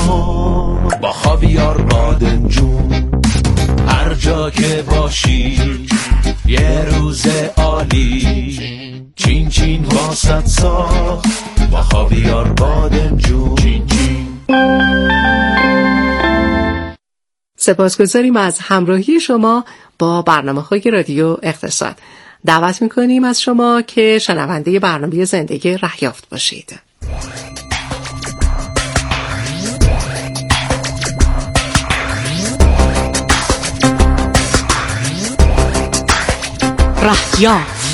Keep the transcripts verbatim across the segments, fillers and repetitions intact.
با خاویار بادنجون، هر جا که باشی یه روز عالی، چین چین واسط ساخت با خاویار بادنجون. چین چین. سپاسگزاریم از همراهی شما با برنامه‌های رادیو اقتصاد. دعوت می‌کنیم از شما که شنونده برنامه زندگی رهیافت باشید. رهیافت.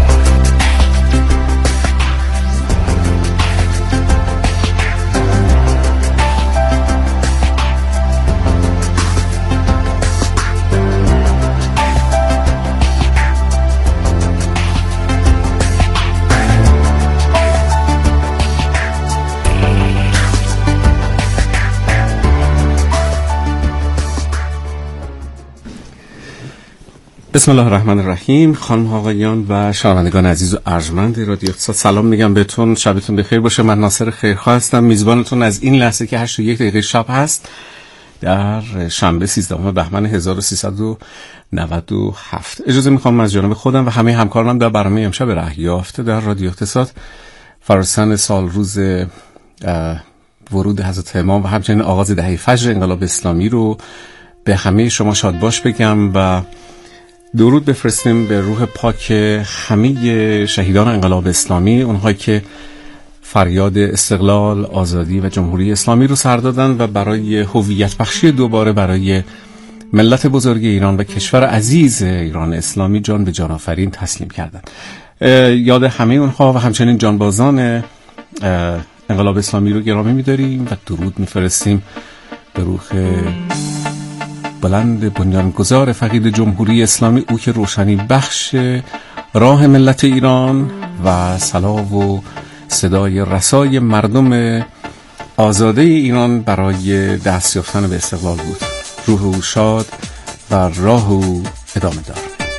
بسم الله الرحمن الرحیم. خانم ها آقایان و شنوندگان عزیز و ارجمند رادیو اقتصاد، سلام میگم بهتون، شبتون بخیر باشه. من ناصر خیرخواه هستم، میزبانتون از این لحظه که هشت و یک دقیقه شب هست در شنبه سیزدهم بهمن هزار و سیصد و نود و هفت. اجازه میخوام از جانب خودم و همه همکارانم در برنامه امشب رهیافت در رادیو اقتصاد فراسان سال روز ورود حضرت امام و همچنین آغاز دهه فجر انقلاب اسلامی رو به همه شما شاد باش بگم و درود بفرستیم به روح پاک همه شهیدان انقلاب اسلامی، اونهایی که فریاد استقلال، آزادی و جمهوری اسلامی رو سر دادن و برای هویت بخشی دوباره برای ملت بزرگ ایران و کشور عزیز ایران اسلامی جان به جان آفرین تسلیم کردن. یاد همه اونها و همچنین جانبازان انقلاب اسلامی رو گرامی می‌داریم و درود می‌فرستیم به روح بلند بنیانگذار فقید جمهوری اسلامی، او که روشنی بخش راه ملت ایران و صلا و صدای رسای مردم آزاده ایران برای دست یافتن به استقلال بود. روح او شاد و راه او ادامه دار.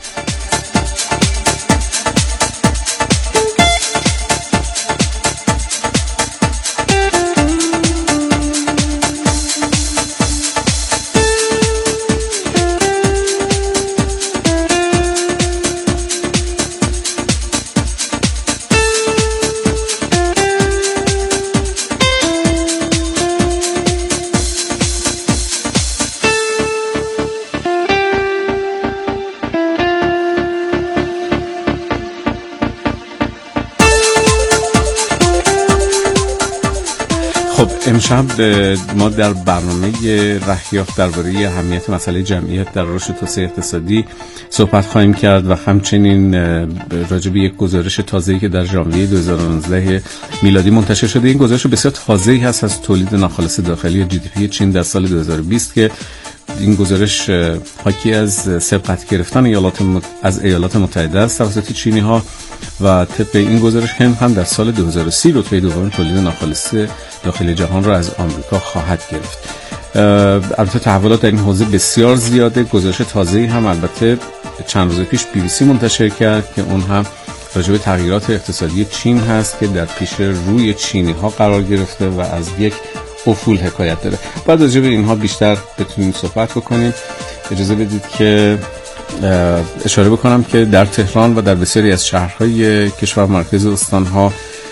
امشب ما در برنامه رهیافت درباره اهمیت مسئله جمعیت در رشد و توسعه اقتصادی صحبت خواهیم کرد و همچنین راجع به یک گزارش تازه‌ای که در ژانویه دو هزار و نوزده میلادی منتشر شده. این گزارش بسیار تازه‌ای هست از تولید ناخالص داخلی جی دی پی چین در سال دو هزار و بیست که این گزارش حاکی از سبقت گرفتن ایالات مت... از ایالات متحده است توسط چینی‌ها و طبق این گزارش هند هم در سال دو هزار و سی رتبه دوم تولید ناخالص داخلی جهان را از آمریکا خواهد گرفت. البته تحولات در این حوزه بسیار زیاده. گزارش تازه‌ای هم البته چند روز پیش بی بی سی منتشر کرد که اون هم راجع به تغییرات اقتصادی چین هست که در پیش روی چینی‌ها قرار گرفته و از یک افول حکایت داره. بعد راجع به اینها بیشتر بتونیم صحبت بکنیم. اجازه بدید که اشاره بکنم که در تهران و در بسیاری از شهرهای کشور مرکز استانها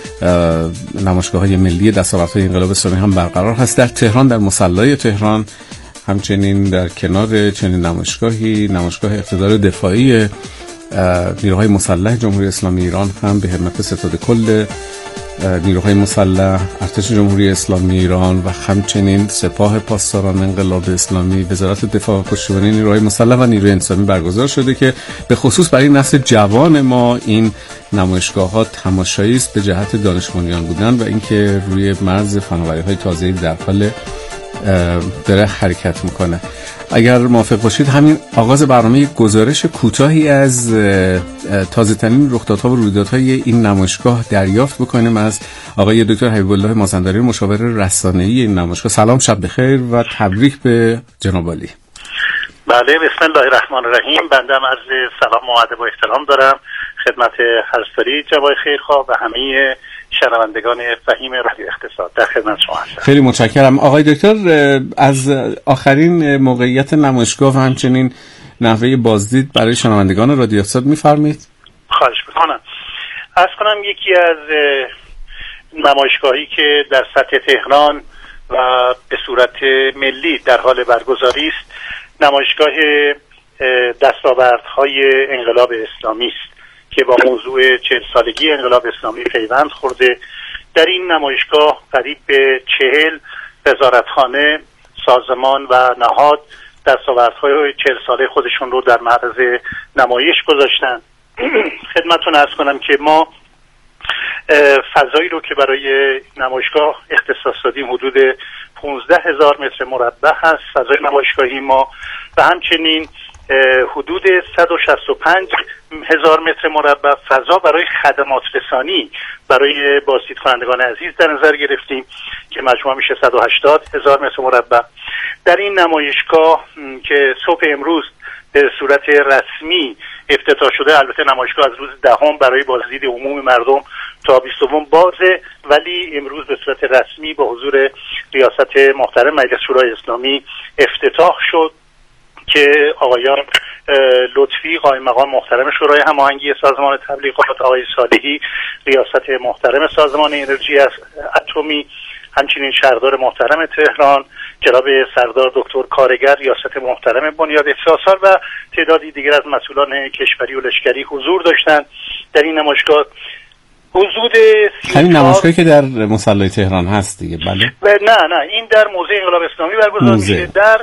نمایشگاه‌های ملی دستاوردهای انقلاب اسلامی هم برقرار هست. در تهران در مصلی تهران همچنین در کنار چنین نمایشگاهی نمایشگاه اقتدار دفاعی نیروهای مسلح جمهوری اسلامی ایران هم به حرمت ستاد کل نیروهای مسلح، ارتش جمهوری اسلامی ایران و همچنین سپاه پاسداران انقلاب اسلامی، وزارت دفاع و پشتیبانی نیروهای مسلح و نیروی انتظامی برگزار شده که به خصوص برای نسل جوان ما این نمایشگاه‌ها تماشایی است به جهت دانش بنیان بودن و اینکه روی مرز فناوری‌های تازه‌ای در حال داره حرکت میکنه. اگر موافق باشید همین آغاز برنامه گزارش کوتاهی از تازه ترین رخدادها و رویدادهای این نمایشگاه دریافت بکنیم از آقای دکتر حبیب الله مازندرانی، مشاور رسانه‌ای این نمایشگاه. سلام، شب بخیر و تبریک به جناب عالی. بله، بسم الله الرحمن الرحیم. بنده هم عرض سلام و ادب و احترام دارم خدمت حضرت جوای خیرخواه و همه شنوندگان فهیم رادیو اقتصاد. در خدمت شما هستم. خیلی متشکرم آقای دکتر. از آخرین موقعیت نمایشگاه و همچنین نحوه بازدید برای شنوندگان رادیو اقتصاد می‌فرمایید؟ خواهش می‌کنم. عرض کنم یکی از نمایشگاهی که در سطح تهران و به صورت ملی در حال برگزاری است، نمایشگاه دستاوردهای انقلاب اسلامی است که با موضوع چهل سالگی انقلاب اسلامی پیوند خورده. در این نمایشگاه قریب به چهل وزارتخانه، سازمان و نهاد دستاوردهای چهل ساله خودشون رو در معرض نمایش گذاشتن. خدمتتون عرض کنم که ما فضایی رو که برای نمایشگاه اختصاص دادیم حدود پانزده هزار متر مربع هست فضای نمایشگاهی ما، و همچنین حدود صد و شصت و پنج هزار متر مربع فضا برای خدمات رسانی برای بازدید کنندگان عزیز در نظر گرفتیم که مجموع میشه صد و هشتاد هزار متر مربع. در این نمایشگاه که صبح امروز به صورت رسمی افتتاح شده، البته نمایشگاه از روز دهم برای بازدید عموم مردم تا بیستم بازه، ولی امروز به صورت رسمی با حضور ریاست محترم مجلس شورای اسلامی افتتاح شد که آقایان لطفی قائم مقام محترم شورای هماهنگی سازمان تبلیغات، آقای صالحی ریاست محترم سازمان انرژی اتمی، همچنین شهردار محترم تهران جناب سردار دکتر کارگر ریاست محترم بنیاد احساسات و تعدادی دیگر از مسئولان کشوری و لشکری حضور داشتند در این نمایشگاه. حدود همین نمایشگاهی که در مصلی تهران هست دیگه؟ بله. نه نه این در موزه انقلاب اسلامی برگزار میشه. در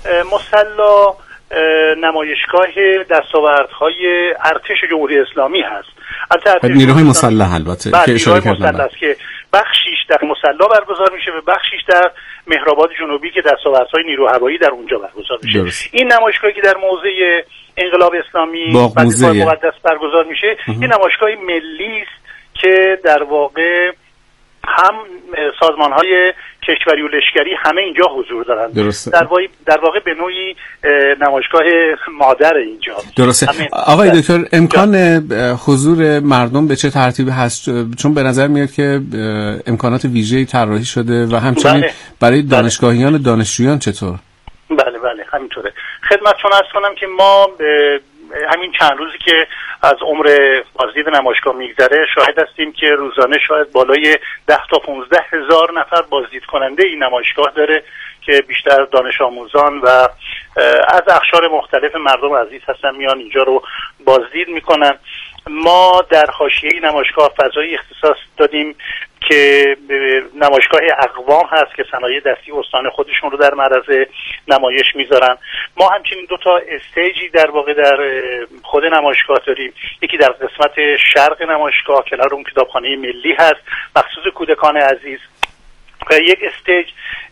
مصلی نمایشگاه دستاوردهای ارتش جمهوری اسلامی هست. البته نیروهای مسلح البته که اشاره کردم که بخشیش در مصلی برگزار میشه و بخشیش در مهرآباد جنوبی که دستاوردهای نیرو هوایی در اونجا برگزار میشه. درست. این نمایشگاهی که در موزه انقلاب اسلامی مقدس برگزار میشه این نمایشگاه ملی است که در واقع هم سازمان‌های کشوری و لشکری همه اینجا حضور دارن. درسته. در واقع در واقع به نوعی نمایشگاه مادر اینجا. درسته. آقای دکتر امکان حضور مردم به چه ترتیبی هست؟ چون به نظر میاد که امکانات ویژه‌ای طراحی شده و همچنین بله. برای دانشگاهیان و دانشجویان چطور؟ بله بله همینطوره. خدمتتون عرض کنم که ما همین چند روزی که از عمر بازدید نمایشگاه میگذره شاهد هستیم که روزانه شاید بالای ده تا پانزده هزار نفر بازدید کننده این نمایشگاه داره که بیشتر دانش آموزان و از اقشار مختلف مردم عزیز هستن میان اینجا رو بازدید میکنن. ما در حاشیه نمایشگاه فضایی اختصاص دادیم که نمایشگاه اقوام هست که صنایع دستی استان خودشون رو در معرض نمایش میذارن. ما همچنین دو تا استیجی در واقع در خود نمایشگاه داریم. یکی در قسمت شرق نمایشگاه کنار اون کتابخانه ملی هست مخصوص کودکان عزیز و یک استیج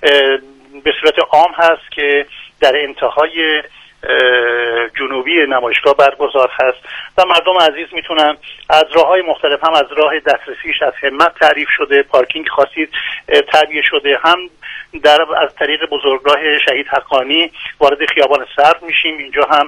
به صورت عام هست که در انتهای جنوبی نمایشگاه برگزار هست و مردم عزیز میتونن از راههای مختلف، هم از راه دسترسیش از همت تعریف شده، پارکینگ خاصی تعبیه شده، هم در از طریق بزرگراه شهید حقانی وارد خیابان صرف میشیم. اینجا هم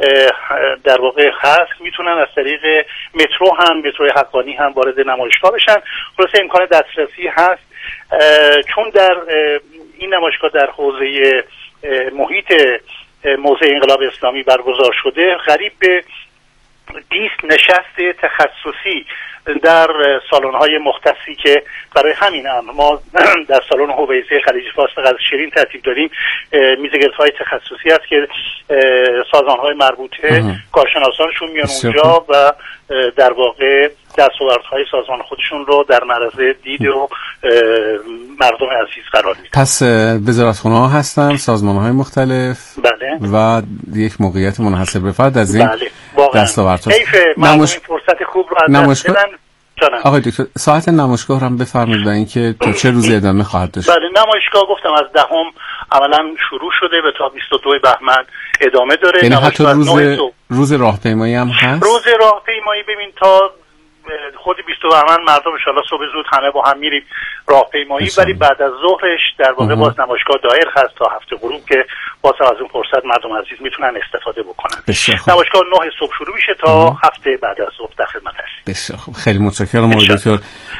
در واقع هست میتونن از طریق مترو هم مترو حقانی هم وارد نمایشگاه بشن. خلاصه امکان دسترسی هست. چون در این نمایشگاه در حوزه محیط موزه انقلاب اسلامی برگزار شده، قریب به بیست نشست تخصصی در سالن‌های مختصی که برای همین امر ما در سالن هویزه خلیج فارس قصر شیرین ترتیب دادیم میزگردهای تخصصی است که سازمان‌های مربوطه کارشناسانشون میان اونجا و در واقع دستاوردهای سازمان خودشون رو در معرض دید و مردم عزیز قرار میدن. پس وزارتخانه‌ها هستن، سازمان‌های مختلف بله. و یک موقعیت منحصر به فرد از این بله. دستاوردها. حیف مردم این فرصت خوب رو از دست بدن. آقای دکتر ساعت نمایشگاه رو هم بفرمایید و اینکه تا چه روزی ادامه خواهد داشت؟ بله نمایشگاه گفتم از دهم عملا شروع شده و تا بیست و دو بهمن ادامه داره. یعنی حتی روز روز راهپیمایی هم هست؟ روز راهپیمایی ببین تا خود بیست بهمن مردم ان شاءالله صبح زود همه با هم میریم راهپیمایی، ولی بعد از ظهرش در واقع باز نمایشگاه دایر هست تا هفته غروب که باز از اون فرصت مردم عزیز میتونن استفاده بکنن. نمایشگاه نه صبح شروع میشه تا هفته بعد از ظهر در خدمت هستیم. بسیار خوب، خیلی متشکرم آقای دکتر.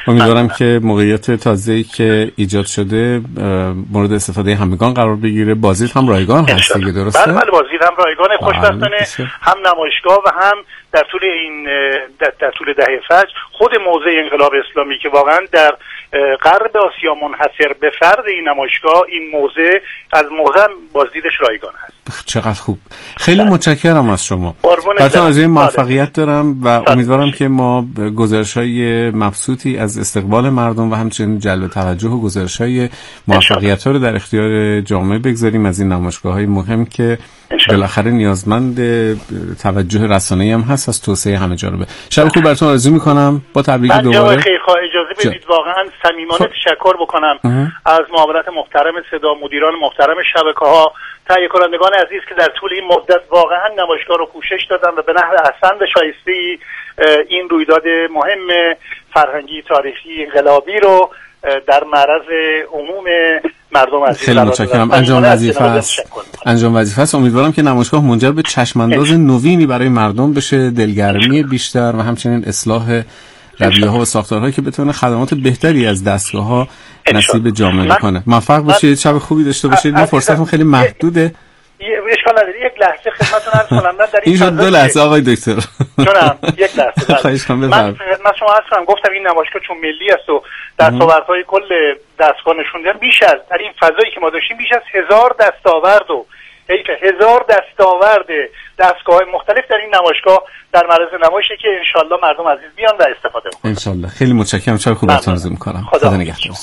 امیدوارم که موقعیت تازه‌ای که ایجاد شده مورد استفاده همگان قرار بگیره. بازدید هم رایگان هست دیگه، درسته؟ بله بله، بازدید هم رایگانه. خوشبختانه هم نمایشگاه و هم در طول این در, در طول دهه فجر خود موضع انقلاب اسلامی که واقعا در غرب آسیا منحصر به فرد این نمایشگاه، این موضع از موضع بازدیدش رایگان هست. چقدر خوب. خیلی بله. متشکرم از شما. براتون از این موفقیت دارم و امیدوارم که ما گزارش‌های مبسوطی از استقبال مردم و همچنین جلب توجه و گزارش‌های موفقیت‌ها رو در اختیار جامعه بگذاریم از این نمایشگاه‌های مهم که بالاخره نیازمند توجه رسانه‌ای هم هست از توسعه همه جانبه. شب خوب براتون آرزو می‌کنم. با تبریک دوباره. خیلی خواهی اجازه بدید واقعا صمیمانه تشکر بکنم اه. از معاونت محترم صدا، مدیران محترم شبکه‌ها، تهیه کنندگان عزیز که در طول این مدت واقعا نمایشگاه رو پوشش دادن و به نحو احسن و شایسته‌ای این رویداد مهم فرهنگی، تاریخی، انقلابی رو در معرض عموم مردم عزیز خیلی متشکرم. انجام وظیفه است. انجام وظیفه است. امیدوارم که نمایشگاه منجر به چشم‌انداز نوینی برای مردم بشه، دلگرمی بیشتر و همچنین اصلاح رویه‌ها و ساختارهایی که بتونه خدمات بهتری از دستگاه‌ها نصیب جامعه بکنه. موفق باشید، شب خوبی داشته باشید. ما فرصتمون خیلی محدوده. اشکال نداره. یک لحظه خدمتتون عرض کنم. من در این این دو لحظه آقای دکتر. جونم یک لحظه. خواهش کنم من من شما عرض کنم گفتم این نمایشگاه چون ملی است و دستاوردهای کل دستگاه نشون دادن، بیش از در این فضایی که ما داشتیم بیش از هزار دستاورد و هزار دستاورد دستگاه‌های مختلف در این نمایشگاه در معرض نمایشه که انشالله مردم عزیز بیان و استفاده کنن. انشالله. خیلی متشکرم. شب خوب براتون آرزو می‌کنم. خدا, خدا نگهدار.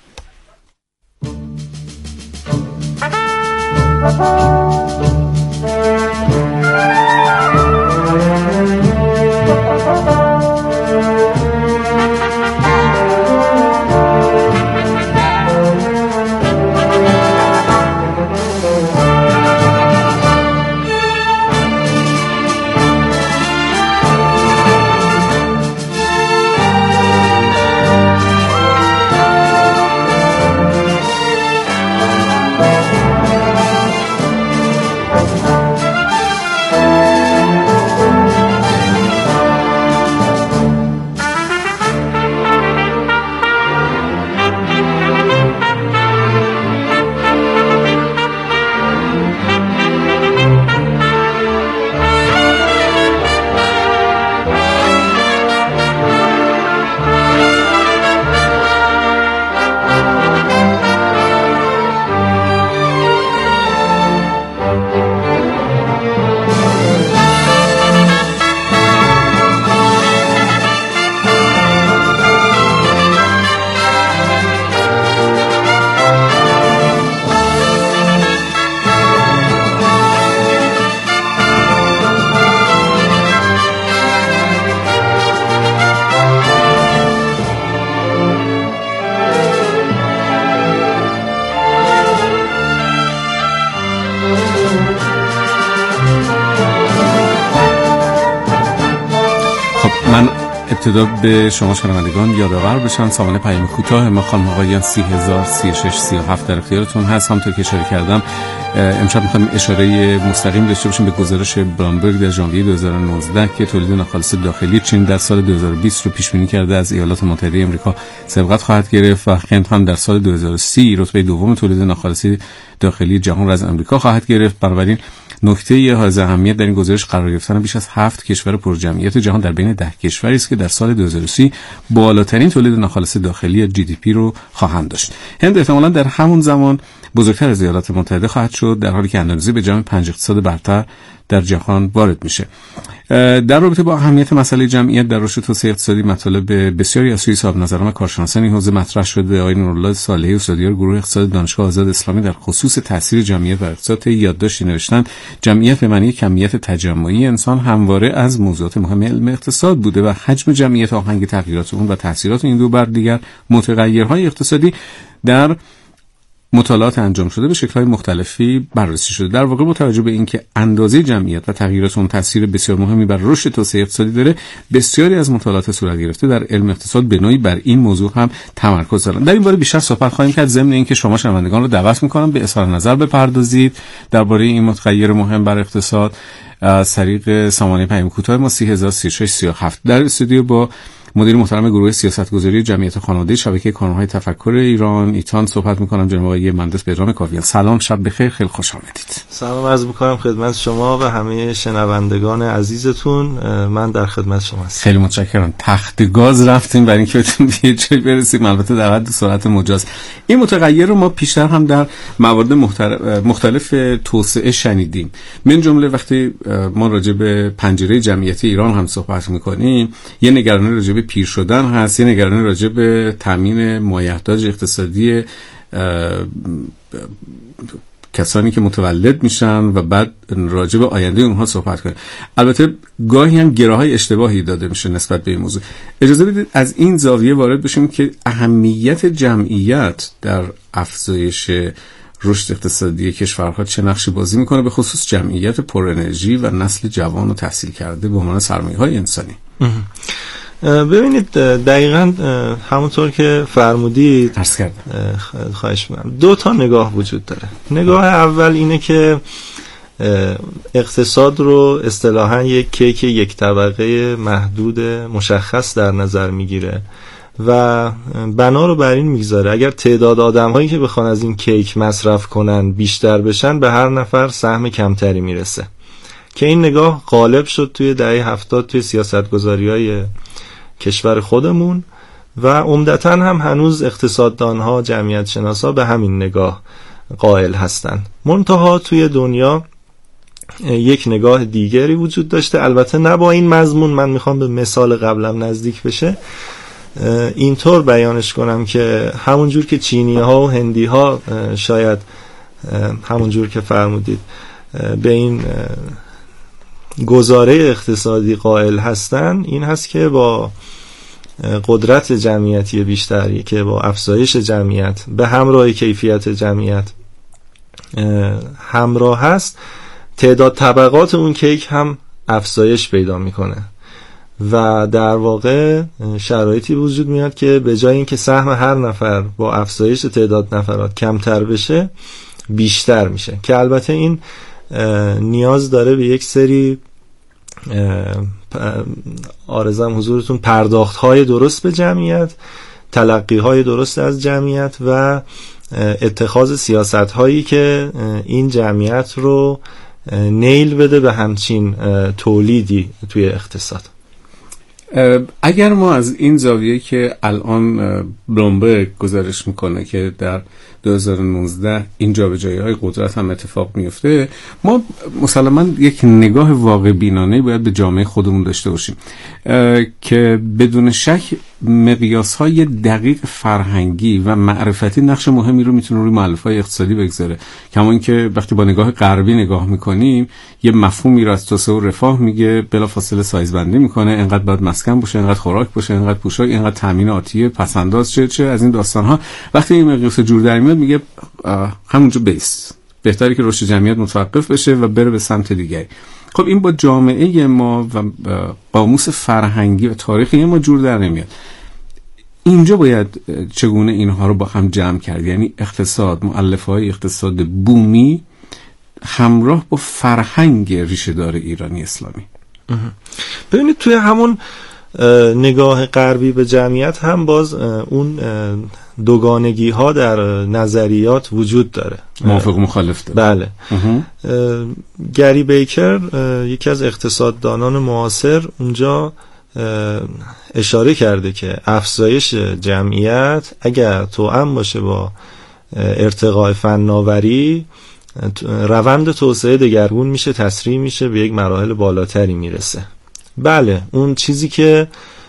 ابتدا به شما شنوندگان یادآور بشم سامانه پیام کوتاه ما خانم آقایان سی هزار سی و شش سی و هفت در اختیارتون هست. همونطور که اشاره کردم امشب می‌خوایم اشاره مستقیم داشته باشیم به گزارش بلومبرگ در ژانویه دو هزار و نوزده که تولید ناخالص داخلی چین در سال دو هزار و بیست رو پیش بینی کرده از ایالات متحده آمریکا سبقت خواهد گرفت و هند هم در سال دو هزار و سی رتبه دوم تولید ناخالص داخلی جهان را از آمریکا خواهد گرفت. بنابراین نکته حائز اهمیت در این گزارش قرار گرفتن بیش از هفت کشور پرجمعیت جهان در بین ده کشوری است که در سال دو هزار و سی بالاترین تولید ناخالص داخلی جی دی پی رو خواهند داشت. هند احتمالاً در همون زمان بزرگتر از ایالات متحده خواهد شد، در حالی که اندونزی به جمع پنج اقتصاد برتر در جهان وارد میشه. در رابطه با اهمیت مسئله جمعیت در رشد توسعه اقتصادی مطالب بسیاری از سوی صاحب نظران و کارشناسان این حوزه مطرح شده. آقای نورالله صالحی استادیار گروه اقتصاد دانشگاه آزاد اسلامی در خصوص تاثیر جمعیت بر اقتصاد یادداشتی نوشتن جمعیت به معنی کمیت تجمعی انسان همواره از موضوعات مهم علم اقتصاد بوده و حجم جمعیت، آهنگ تغییرات اون و تاثیرات این دو بر دیگر متغیرهای اقتصادی در مطالعات انجام شده به شکل‌های مختلفی بررسی شده. در واقع با توجه به اینکه اندازه جمعیت و تغییرات اون تاثیر بسیار مهمی بر رشد توسعه اقتصادی داره، بسیاری از مطالعات صورت گرفته در علم اقتصاد به نوعی بر این موضوع هم تمرکز دارن. در این باره بیشتر صحبت خواهیم کرد، ضمن اینکه شما شنوندگان رو دعوت می‌کنم به اظهار نظر بپردازید درباره این متغیر مهم بر اقتصاد از طریق سامانه پیام کوتاه ما سی هزار سی و شش سی و هفت. در استودیو با مدیر محترم گروه سیاستگذاری جمعیت خانواده شبکه کانون‌های تفکر ایران ایتان صحبت می‌کنم. جناب آقای مهندس بهرام کاویان، سلام، شب بخیر، خیلی خوش آمدید. سلام عرض می‌کنم خدمت شما و همه شنوندگان عزیزتون. من در خدمت شما هستم. خیلی متشکرم. تخت گاز رفتیم برای اینکه بتونیم به جایی برسیم، البته در حد سرعت مجاز. این متغیر رو ما پیشتر هم در موارد مختلف توسعه شنیدیم. من جمله وقتی ما راجع به پنجره جمعیتی ایران هم صحبت می‌کنیم، یه نگرانی راجع به پیر شدن هست، یه نگرانی راجع به تامین مایحتاج اقتصادی کسانی که متولد میشن و بعد راجع به آینده اونها صحبت کنیم. البته گاهی هم گراهای اشتباهی داده میشه نسبت به این موضوع. اجازه بدید از این زاویه وارد بشیم که اهمیت جمعیت در افزایش رشد اقتصادی کشورها چه نقشی بازی میکنه، به خصوص جمعیت پر انرژی و نسل جوان و تحصیل کرده به عنوان سرمایه‌های انسانی. ببینید دقیقاً همونطور که فرمودید عرض کردم، خواهش می‌کنم، دو تا نگاه وجود داره. نگاه اول اینه که اقتصاد رو اصطلاحاً یک کیک یک طبقه محدود مشخص در نظر میگیره و بنا رو بر این میگذاره اگر تعداد آدم‌هایی که بخوان از این کیک مصرف کنن بیشتر بشن، به هر نفر سهم کمتری میرسه، که این نگاه غالب شد توی دهه هفتاد توی سیاستگذاری‌های کشور خودمون و عمدتاً هم هنوز اقتصاددان‌ها، جمعیت شناسا به همین نگاه قائل هستن. منتها توی دنیا یک نگاه دیگری وجود داشته، البته نه با این مضمون. من میخوام به مثال قبلم نزدیک بشه، اینطور بیانش کنم که همونجور که چینی‌ها و هندی‌ها شاید همونجور که فرمودید به این گزاره اقتصادی قائل هستن، این هست که با قدرت جمعیتی بیشتری که با افزایش جمعیت به همراه کیفیت جمعیت همراه هست، تعداد طبقات اون کیک هم افزایش پیدا میکنه و در واقع شرایطی وجود میاد که به جای اینکه سهم هر نفر با افزایش تعداد نفرات کمتر بشه، بیشتر میشه، که البته این نیاز داره به یک سری آرزم حضورتون پرداخت های درست به جمعیت، تلقی های درست از جمعیت و اتخاذ سیاست هایی که این جمعیت رو نیل بده به همچین تولیدی توی اقتصاد. اگر ما از این زاویه که الان بلومبرگ گزارش میکنه که در دو هزار و نوزده این جابجایی‌های قدرت هم اتفاق میفته، ما مسلماً یک نگاه واقع بینانه باید به جامعه خودمون داشته باشیم که بدون شک مقیاس‌های دقیق فرهنگی و معرفتی نقش مهمی رو میتونه روی مؤلفه‌های اقتصادی بگذاره. کما اینکه وقتی با نگاه غربی نگاه میکنیم، یه مفهومی رو از توسعه و رفاه میگه، بلافاصله سایزبندی میکنه، اینقدر باید مسکن باشه، اینقدر خوراک باشه، اینقدر پوشاک، اینقدر تامین آتیه، پسنداز، چه چه از این داستان‌ها. وقتی این مقیاس جور در میاد، میگه همونجا بیس، بهتره که رشد جمعیت متوقف بشه و بره به سمت دیگری. خب این با جامعه ما و قاموس فرهنگی و تاریخی ما جور در نمیاد. اینجا باید چگونه اینها رو با هم جمع کرد، یعنی اقتصاد، مؤلفه‌های اقتصاد بومی همراه با فرهنگ ریشه‌دار ایرانی اسلامی. ببینید توی همون نگاه غربی به جمعیت هم باز اون دوگانگی ها در نظریات وجود داره، موافق و مخالف داره. بله. گری بیکر یکی از اقتصاددانان معاصر اونجا اشاره کرده که افزایش جمعیت اگر توأم باشه با ارتقاء فناوری، روند توسعه دگرگون میشه، تسریع میشه، به یک مراحل بالاتری میرسه. بله، اون چیزی که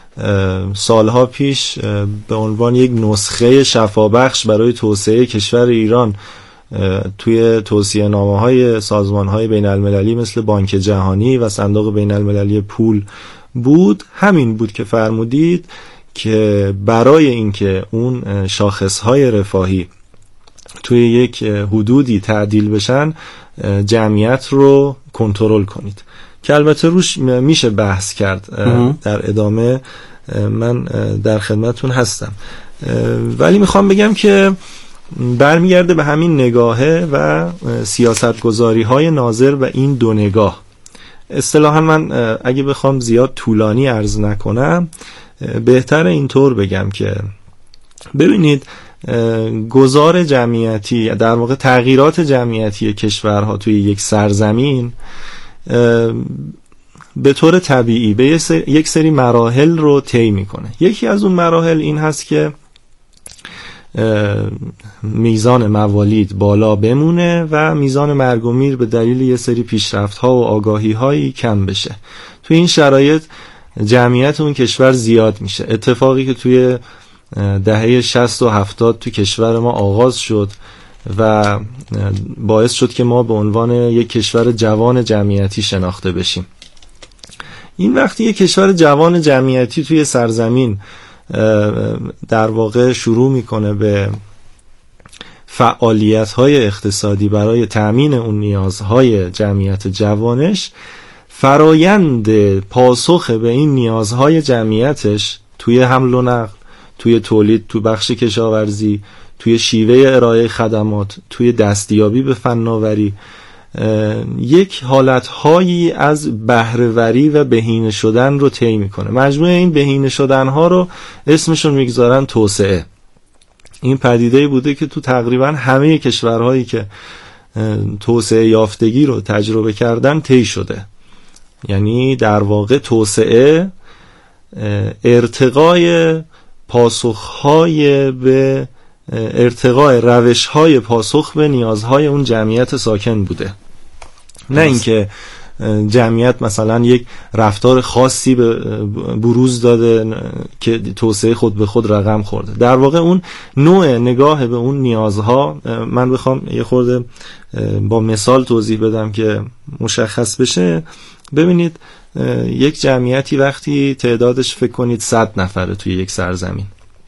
سالها پیش به عنوان یک نسخه شفابخش برای توسعه کشور ایران توی توصیه نامه های سازمان های بین المللی مثل بانک جهانی و صندوق بین المللی پول بود، همین بود که فرمودید که برای اینکه اون شاخص های رفاهی توی یک حدودی تعدیل بشن، جمعیت رو کنترل کنید، که البته روش میشه بحث کرد در ادامه، من در خدمتون هستم. ولی میخوام بگم که برمیگرده به همین نگاهه و سیاستگذاری های ناظر و این دو نگاه. اصطلاحاً من اگه بخوام زیاد طولانی عرض نکنم، بهتر اینطور بگم که ببینید گذار جمعیتی، در واقع تغییرات جمعیتی کشورها توی یک سرزمین به طور طبیعی به یک سری مراحل رو طی میکنه. یکی از اون مراحل این هست که میزان موالید بالا بمونه و میزان مرگ و میر به دلیل یه سری پیشرفت‌ها و آگاهی‌هایی کم بشه. توی این شرایط جمعیت اون کشور زیاد میشه. اتفاقی که توی دهه شصت و هفتاد تو کشور ما آغاز شد و باعث شد که ما به عنوان یک کشور جوان جمعیتی شناخته بشیم. این وقتی یک کشور جوان جمعیتی توی سرزمین در واقع شروع میکنه به فعالیت‌های اقتصادی برای تأمین اون نیازهای جمعیت جوانش، فرایند پاسخ به این نیازهای جمعیتش توی حمل و نقل، توی تولید، توی بخش کشاورزی، توی شیوه ارائه خدمات، توی دستیابی به فناوری، یک حالتهایی از بهره‌وری و بهینه شدن رو طی میکنه. مجموعه این بهینه شدن ها رو اسمشون میگذارن توسعه. این پدیده‌ای بوده که تو تقریبا همه کشورهایی که توسعه یافتگی رو تجربه کردن طی شده. یعنی در واقع توسعه ارتقای پاسخهای به ارتقای روش‌های پاسخ به نیازهای اون جمعیت ساکن بوده، نه اینکه جمعیت مثلا یک رفتار خاصی به بروز داده که توسعه خود به خود رقم خورده. در واقع اون نوع نگاه به اون نیازها، من بخوام یه خورده با مثال توضیح بدم که مشخص بشه. ببینید یک جمعیتی وقتی تعدادش فکر کنید صد نفره توی یک سرزمین،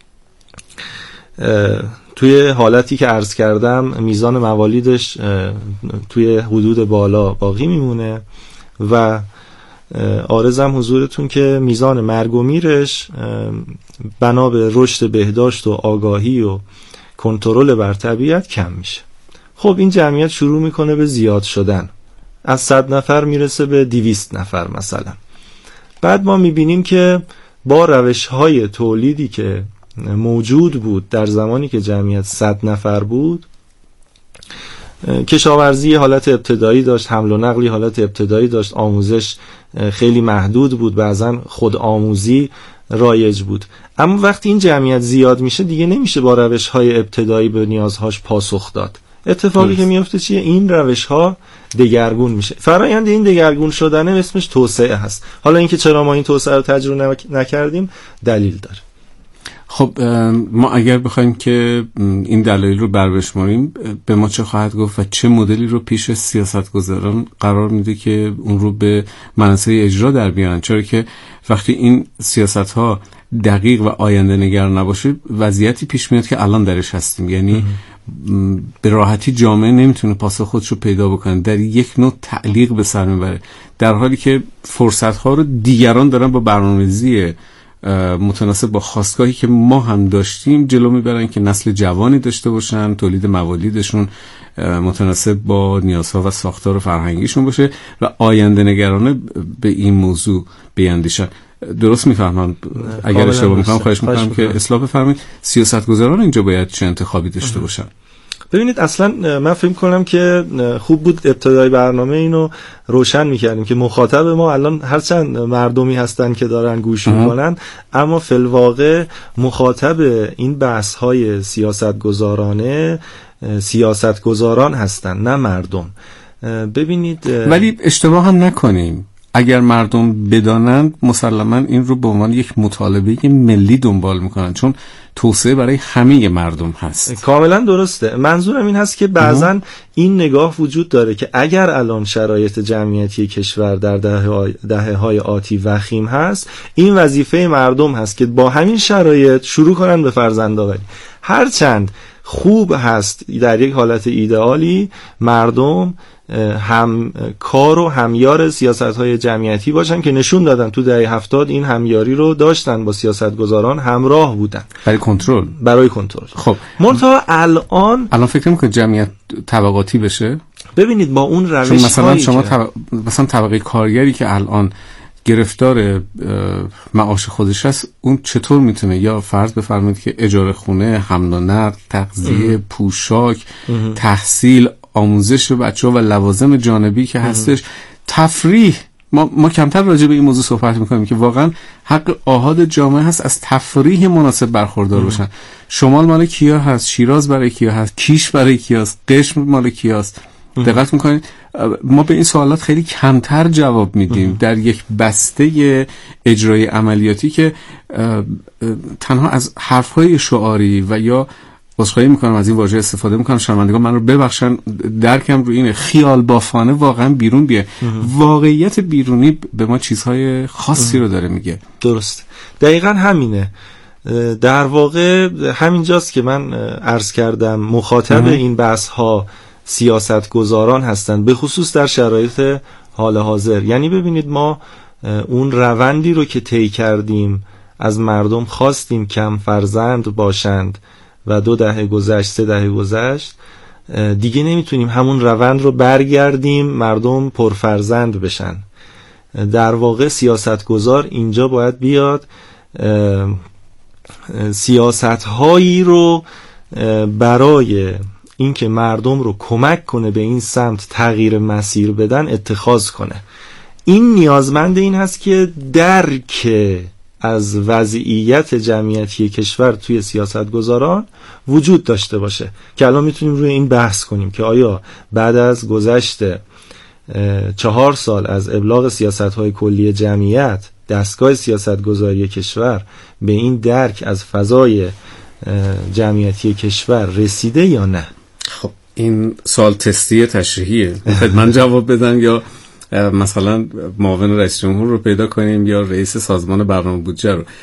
توی حالتی که عرض کردم میزان موالیدش توی حدود بالا باقی میمونه و عارضم حضورتون که میزان مرگ و میرش بنا به رشد بهداشت و آگاهی و کنترل بر طبیعت کم میشه. خب این جمعیت شروع میکنه به زیاد شدن، از صد نفر میرسه به دویست نفر مثلا. بعد ما میبینیم که با روش‌های تولیدی که موجود بود در زمانی که جمعیت صد نفر بود، کشاورزی حالت ابتدایی داشت، حمل و نقلی حالت ابتدایی داشت، آموزش خیلی محدود بود، بعضا خود آموزی رایج بود. اما وقتی این جمعیت زیاد میشه دیگه نمیشه با روش‌های ابتدایی به نیازهاش پاسخ داد. اتفاقی که میفته چیه؟ این روش‌ها دگرگون میشه. فرایند این دگرگون شدن اسمش توسعه هست. حالا اینکه چرا ما این توسعه رو تجربه نکردیم دلیل داره. خب ما اگر بخوایم که این دلایل رو بربشماریم، به ما چه خواهد گفت و چه مدلی رو پیش سیاستگزاران قرار میده که اون رو به منصه اجرا در بیارن؟ چرا که وقتی این سیاست ها دقیق و آینده نگر نباشه، وضعیتی پیش میاد که الان درش هستیم. یعنی به راحتی جامعه نمیتونه پاسخ خودش رو پیدا بکنه، در یک نوع تعلیق به سر میبره، در حالی که فرصت ها رو دیگران دارن با برنامه‌ریزی متناسب با خواستگاهی که ما هم داشتیم جلو میبرن که نسل جوانی داشته باشن، تولید موالیدشون متناسب با نیازها و ساختار فرهنگیشون باشه و آینده نگرانه به این موضوع بیاندیشن. درست میفهمم؟ اگر اشتباه میکنم خواهش میکنم که اصلاح بفرمایید. سیاستگزاران اینجا باید چه انتخابی داشته باشن؟ ببینید اصلا من فکر کنم که خوب بود ابتدای برنامه اینو روشن میکردیم که مخاطب ما الان هرچند مردمی هستن که دارن گوش میکنن، اما فی الواقع مخاطب این بحث های سیاستگزارانه سیاستگزاران هستن، نه مردم. ببینید ولی اشتباه هم نکنیم، اگر مردم بدانند مسلما این رو به عنوان یک مطالبه ملی دنبال میکنن، چون توسعه برای همه مردم هست. کاملا درسته. منظورم این هست که بعضا این نگاه وجود داره که اگر الان شرایط جمعیتی کشور در دهه دهه های آتی وخیم هست، این وظیفه مردم هست که با همین شرایط شروع کنن به فرزندآوری. هرچند خوب هست در یک حالت ایدئالی مردم هم کار و همیار سیاست‌های جمعیتی باشن که نشون دادن تو دهه هفتاد این همیاری رو داشتن، با سیاستگزاران همراه بودن برای کنترل برای کنترل. خب منتها الان الان فکر می‌کنید جمعیت طبقاتی بشه؟ ببینید با اون روش مثلا شما طب... مثلا طبقه کارگری که الان گرفتار معاش خودش هست، اون چطور میتونه، یا فرض بفرمایید که اجاره خونه، حمل و نقل، تغذیه، پوشاک، تحصیل، آموزش بچه‌ها و لوازم جانبی که هستش، تفریح. ما ما کمتر راجع به این موضوع صحبت میکنیم که واقعا حق آحاد جامعه هست از تفریح مناسب برخوردار باشن. شمال مال کیا هست، شیراز برای کیا هست، کیش برای کیاست، قشم مال کیاست. دقت میکنید ما به این سوالات خیلی کمتر جواب میدیم در یک بسته اجرای عملیاتی که تنها از حرفهای شعاری و یا عذرخواهی میکنم از این واژه استفاده میکنم، شنوندگان من رو ببخشن، درکم رو اینه، خیال بافانه واقعا بیرون بیه. واقعیت بیرونی به ما چیزهای خاصی رو داره میگه. درست، دقیقا همینه. در واقع همینجاست که من عرض کردم مخاطب این بحث ها سیاست گذاران هستند، به خصوص در شرایط حال حاضر. یعنی ببینید ما اون روندی رو که طی کردیم، از مردم خواستیم کم فرزند باشند و دو دهه گذشت، سه دهه گذشت، دیگه نمیتونیم همون روند رو برگردیم مردم پرفرزند بشن. در واقع سیاست گذار اینجا باید بیاد سیاست هایی رو برای اینکه مردم رو کمک کنه به این سمت تغییر مسیر بدن اتخاذ کنه. این نیازمند این هست که درک از وضعیت جمعیتی کشور توی سیاستگزاران وجود داشته باشه که الان میتونیم روی این بحث کنیم که آیا بعد از گذشت چهار سال از ابلاغ سیاست‌های کلی جمعیت، دستگاه سیاستگزاری کشور به این درک از فضای جمعیتی کشور رسیده یا نه؟ خب این سوال تستی تشریحیه، من جواب بدم یا مثلا معاون رئیس جمهور رو پیدا کنیم یا رئیس سازمان برنامه بودجه رو؟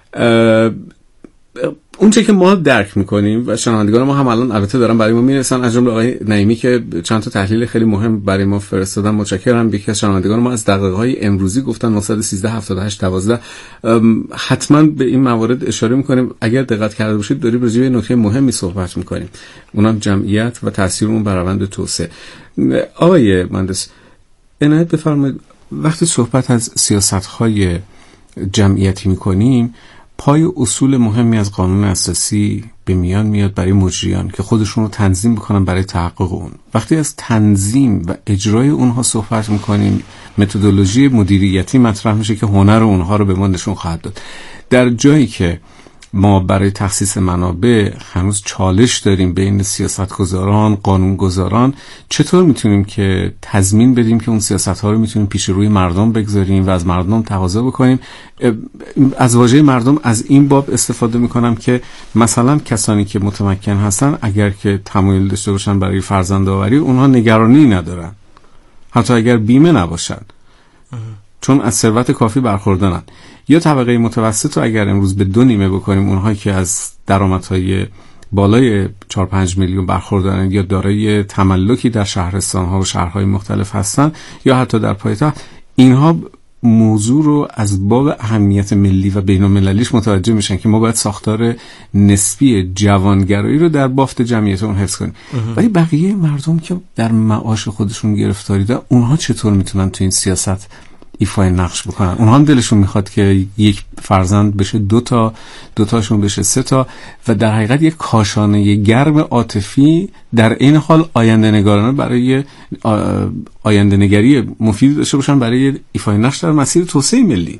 اونچه که ما درک میکنیم و شنوندگان ما هم الان البته دارن برای ما میرسن، از جمله آقای نعیمی که چند تا تحلیل خیلی مهم برای ما فرستادن، متشکرم. یکی از شنوندگان ما از دقایق‌های امروزی گفتن نه یک سه هفت هشت دوازده. حتما به این موارد اشاره میکنیم. اگر دقت کرده باشید داریم راجع به نکته مهمی صحبت میکنیم، اونم جمعیت و تاثیر اون بر روند توسعه. آقای مهندس عنایت بفرمایید، وقتی صحبت از سیاست‌های جمعیتی میکنیم، پای اصول مهمی از قانون اساسی به میان میاد برای مجریان که خودشون رو تنظیم بکنن برای تحقق اون. وقتی از تنظیم و اجرای اونها صحبت میکنیم، متدولوژی مدیریتی مطرح میشه که هنر اونها رو به ما نشون خواهد داد. در جایی که ما برای تخصیص منابع هنوز چالش داریم بین سیاستگزاران، قانونگذاران، چطور میتونیم که تضمین بدیم که اون سیاست‌ها رو میتونیم پیش روی مردم بگذاریم و از مردم تقاضا بکنیم؟ از واژه مردم از این باب استفاده میکنم که مثلا کسانی که متمکن هستن اگر که تمایل داشته باشن برای فرزندآوری، اونها نگرانی ندارن، حتی اگر بیمه نباشن، چون از ثروت کافی برخوردارن. یا طبقه متوسط رو اگر امروز به دو نیمه بکنیم، اونهایی که از درآمدهای بالای چهار پنج میلیون برخوردارن یا دارای تملکی در شهرستان‌ها و شهرهای مختلف هستن یا حتی در پایتخت، اینها موضوع رو از باب اهمیت ملی و بین‌المللیش متوجه میشن که ما باید ساختار نسبی جوانگرایی رو در بافت جمعیت اون حفظ کنیم. ولی بقیه مردم که در معاش خودشون گرفتاری دارن، اونها چطور میتونن تو این سیاست ایفای نقش بکنن؟ اونها هم دلشون میخواد که یک فرزند بشه دو تا، دو تاشون بشه سه تا و در حقیقت یک کاشانه گرم عاطفی در این حال آینده نگارانه برای آینده نگری مفید داشته باشن برای ایفای نقش در مسیر توسعه ملی.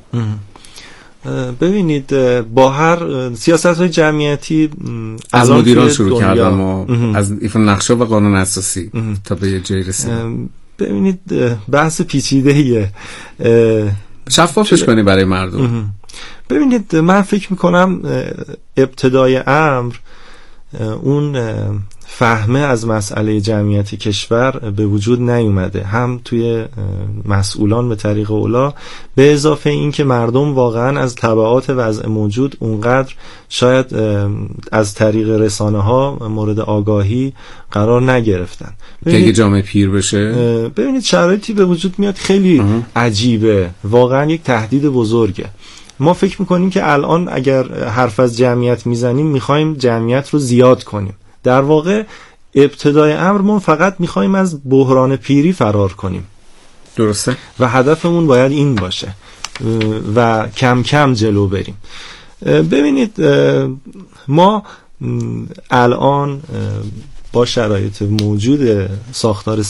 ببینید با هر سیاست‌های جمعیتی از مدیران شروع کردم و از ایفای نقش‌ها و قانون اساسی تا به یه جایی رسیدیم. ببینید بحث پیچیده‌ایه، شفافش کنی برای مردم. ببینید من فکر میکنم ابتدای امر اون فهمه از مسئله جمعیت کشور به وجود نیومده، هم توی مسئولان به طریق اولا، به اضافه این که مردم واقعا از تبعات وضع موجود اونقدر شاید از طریق رسانه ها مورد آگاهی قرار نگرفتن. که اگه جامعه پیر بشه، ببینید شرایطی به وجود میاد خیلی اه. عجیبه، واقعا یک تهدید بزرگه. ما فکر میکنیم که الان اگر حرف از جمعیت میزنیم میخوایم جمعیت رو زیاد کنیم، در واقع ابتدای امر ما فقط میخوایم از بحران پیری فرار کنیم. درسته. و هدفمون باید این باشه و کم کم جلو بریم. ببینید ما الان با شرایط موجود ساختار